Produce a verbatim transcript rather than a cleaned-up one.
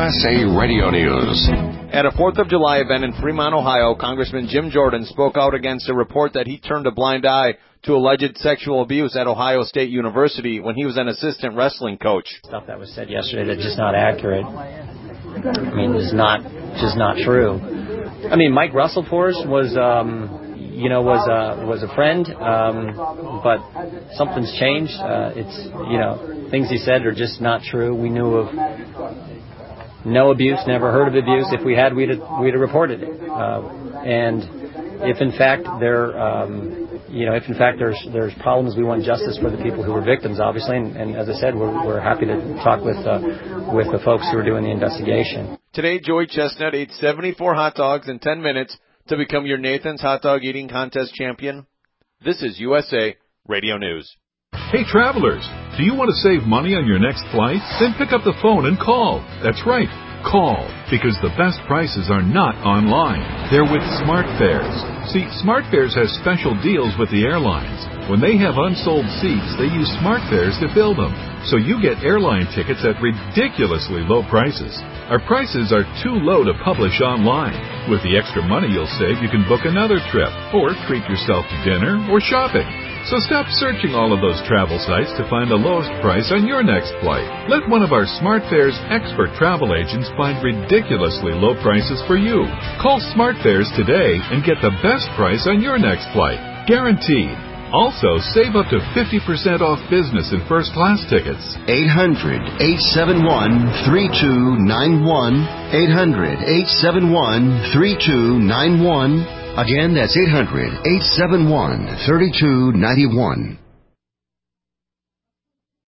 S A Radio News. At a fourth of July event in Fremont, Ohio, Congressman Jim Jordan spoke out against a report that he turned a blind eye to alleged sexual abuse at Ohio State University when he was an assistant wrestling coach. Stuff that was said yesterday that's just not accurate. I mean, is not just not true. I mean, Mike Russellforce was, um, you know, was uh, was a friend, um, but something's changed. Uh, it's, you know, things he said are just not true. We knew of no abuse, never heard of abuse. If we had, we'd have, we'd have reported it. Uh, and if in fact there, um, you know, if in fact there's there's problems, we want justice for the people who were victims, obviously. And, and as I said, we're we're happy to talk with uh, with the folks who are doing the investigation. Today, Joey Chestnut ate seventy-four hot dogs in ten minutes to become your Nathan's Hot Dog Eating Contest champion. This is U S A Radio News. Hey, travelers, do you want to save money on your next flight? Then pick up the phone and call. That's right, call, because the best prices are not online. They're with SmartFares. See, SmartFares has special deals with the airlines. When they have unsold seats, they use SmartFares to fill them. So you get airline tickets at ridiculously low prices. Our prices are too low to publish online. With the extra money you'll save, you can book another trip, or treat yourself to dinner or shopping. So stop searching all of those travel sites to find the lowest price on your next flight. Let one of our SmartFares expert travel agents find ridiculously low prices for you. Call SmartFares today and get the best price on your next flight. Guaranteed. Also, save up to fifty percent off business and first class tickets. eight hundred, eight seven one, three two nine one. eight hundred, eight seven one, three two nine one. Again, that's eight hundred, eight seven one, three two nine one.